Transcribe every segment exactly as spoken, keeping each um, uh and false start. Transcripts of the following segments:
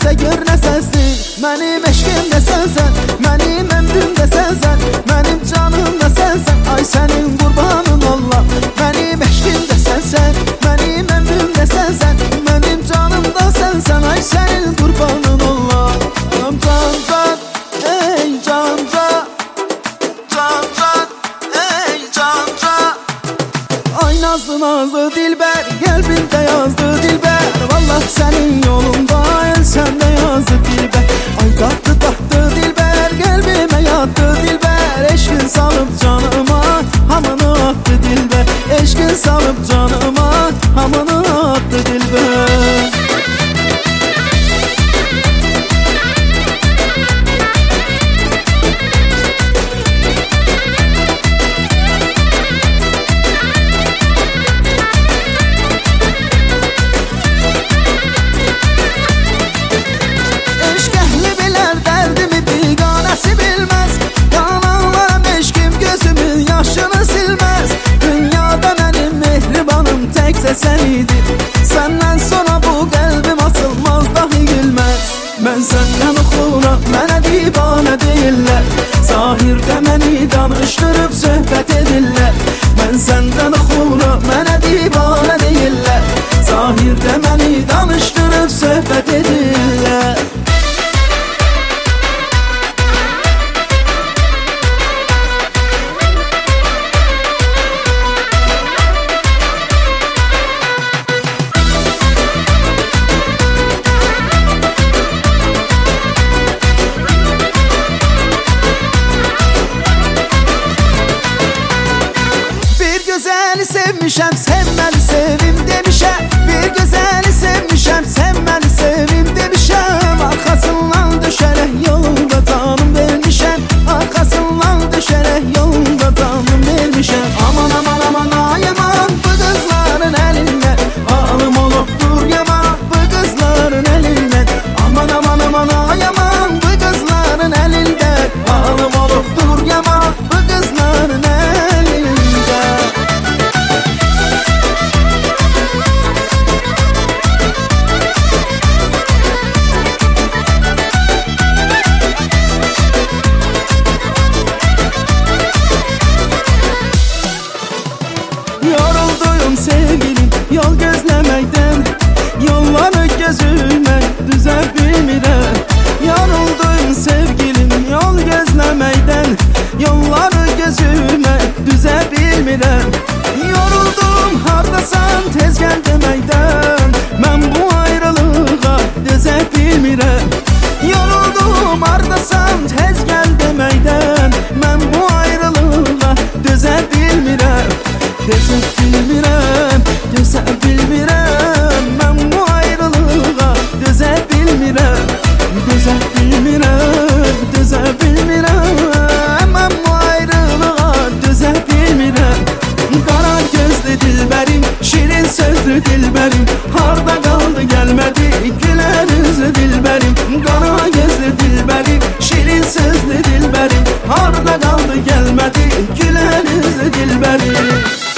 de gör nə səsdir. Mənim eşqim də sənsən, mənim əmrim də sənsən, mənim canım da sənsən. Ay sənin qurbanın Allah. Mənim eşqim də sənsən, mənim əmrim də sənsən, mənim canım da sənsən. Ay sənin qurbanın Allah. Can can, ey can can, can can, ey can can. Ay nazlı nazlı dilber, kalbimde yazdı dilber. Vallahi senin yolunda ölsem de yazdı dilber. Ay tattı tattı dilber, kalbime yattı dilber. Eşkin salıp canıma hamını attı dilber. Eşkin salıp canıma hamını attı dilber. Sen idin, senden sonra bu kalbim açılmaz dahi gülmez. Ben senden oxuram, mənə divane deyirlər. Zahirdə məni danışdırıb söhbət edirlər. Ben senden oxuram, mənə divane deyirlər. Zahirdə məni danışdırıb söhbət edirlər. Güzeli sevmişəm, sevmeli sevim demişəm. Bir güzeli sevmişəm, sevmeli sevim demişəm. Arkasından düşərək yolunda canım vermişəm. Arkasından düşərək yolunda canım vermişəm. Aman aman aman ay aman, bu kızların elindən alım olup dur yaman, bu kızların elindən. Aman aman aman ay aman, bu kızların elindən alım olup dur yaman, bu kızların elindən. Yorulduyum sevgilim yol gözleməkdən, yolları gözümək düzə bilmirəm. Yorulduyum sevgilim yol gözleməkdən, yolları gözümək düzə bilmirəm. Yoruldum hardasan tez gəl deməkdən, mən bu ayrılığa dözə bilmirəm. Yoruldum hardasan tez gəl deməkdən, mən bu ayrılığa dözə bilmirəm. Dözə bilmirəm, dözə bilmirəm, mən bu ayrılığa dözə bilmirəm. Dözə bilmirəm, dözə bilmirəm, mən bu ayrılığa dözə bilmirəm. Qara gözlü dilbərim, şirin sözlü dilbərim, harda qaldı gəlmədi gülər üzlü dilbərim. Qara gözlü dilbərim, şirin sözlü dilbərim, harda qaldı gəlmədi gülər üzlü dilbərim.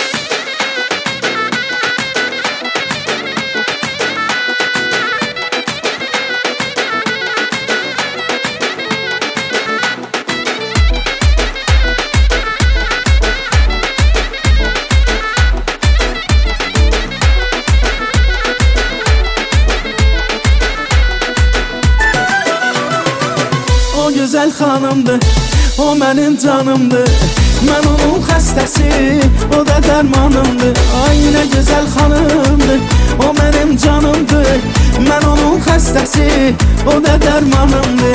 O güzel hanımdı, o benim canımdı. Ben onun xəstəsi, o da dermanımdı. Ay ne güzel hanımdı, o benim canımdı. Ben onun xəstəsi, o da dermanımdı.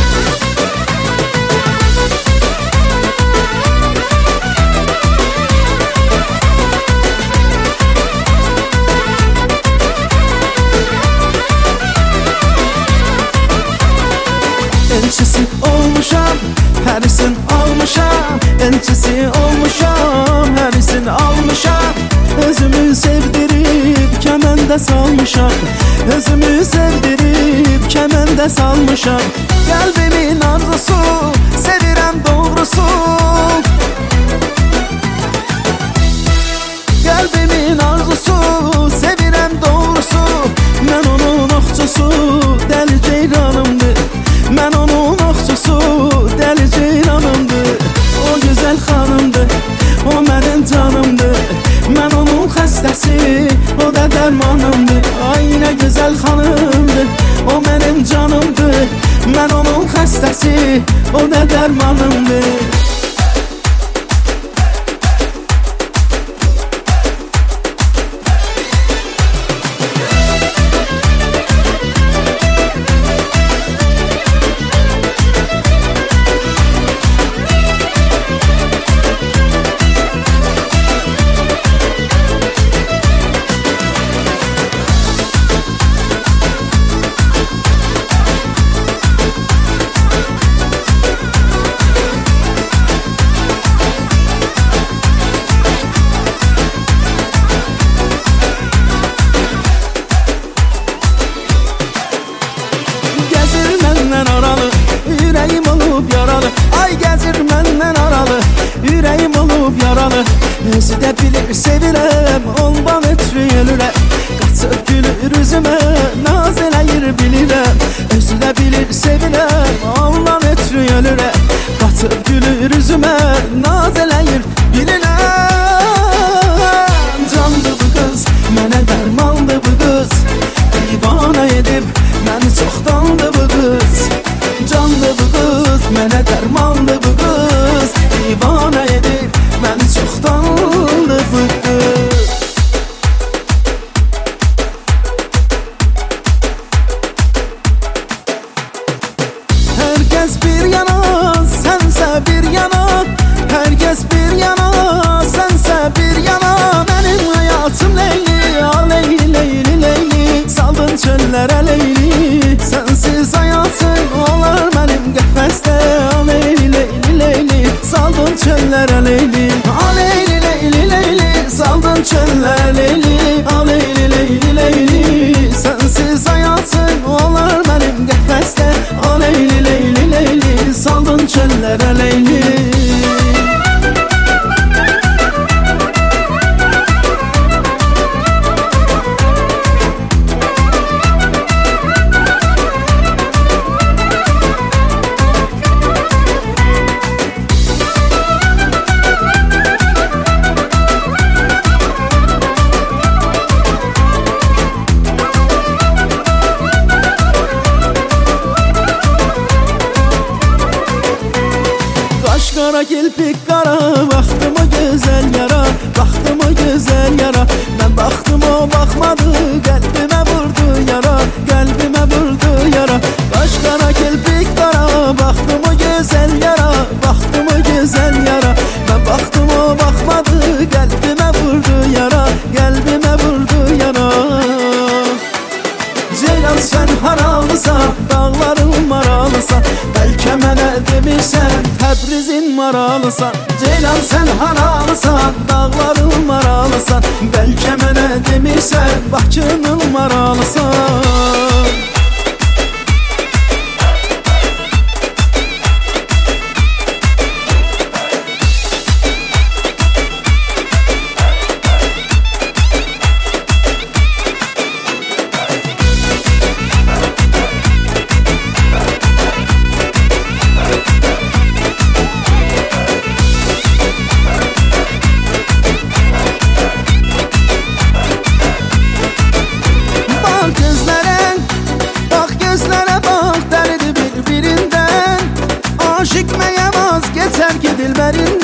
Elçisi olmuşam, hərisin almışam. Elçisi olmuşam, hərisin almışam. Özümü sevdirib kəməndə salmışam. Özümü sevdirib kəməndə salmışam. Qəlbimin arzusu, sevirəm doğrusu. Qəlbimin arzusu, sevirəm doğrusu. Mən onun oxçusu, dəli ceyran xəstəsi, o nə dərmanımdır. Ürəyim olub yaralı, ay gəzir məndən aralı. Ürəyim olub yaralı, özü də bilir sevirəm, ondan ötürü ölürəm. Qaçıb gülür üzümə, naz eləyir bilirəm. Özü də bilir sevirəm, ondan ötürü ölürəm. Qaçıb gülür üzümə, naz eləyir bilirəm. Candı bu qız, mənə dərmandı bu qız. Divana edib, məni çoxdandı bu qız. Canlı bu qız, mənə dərmanlı bu qız. Divana edir, məni çoxdanlı bu qız. Hər kəs bir yana, sənsə bir yana. Hər kəs bir yana, sənsə bir yana. Mənim həyatım Leyli, a Leyli, Leyli, Leyli. Saldın çöllərə Leyli, sənsiz həyatım olar mənim qəfəsdə. A Leyli, Leyli, Leyli, saldın çöllərə Leyli. A Leyli, Leyli, Leyli, saldın çöllərə Leyli. A Leyli, Leyli, Leyli, sənsiz həyatım olar mənim qəfəsdə. A Leyli, Leyli, Leyli, saldın çöllərə Leyli. Qara kilpik qara, baxdım o gözəl yara. Baxdım o gözəl yara, mən baxdım o baxmadı. Qəlbimə vurdu yara, qəlbimə vurdu yara. Qaş qara kilpik qara, baxdım o gözəl yara. Baxdım o gözəl yara, mən baxdım o baxmadı. Qəlbimə vurdu yara, qəlbimə vurdu yara. Ceylan sən haralısan, dağların maralısan. Bəlkə mənə demirsən, Təbrizin maralısan. Ceylan sən haralısan, dağların maralısan. Bəlkə mənə demirsən, Bakının maralısan. Aşık məyəm az, geçər ki dilbərindən.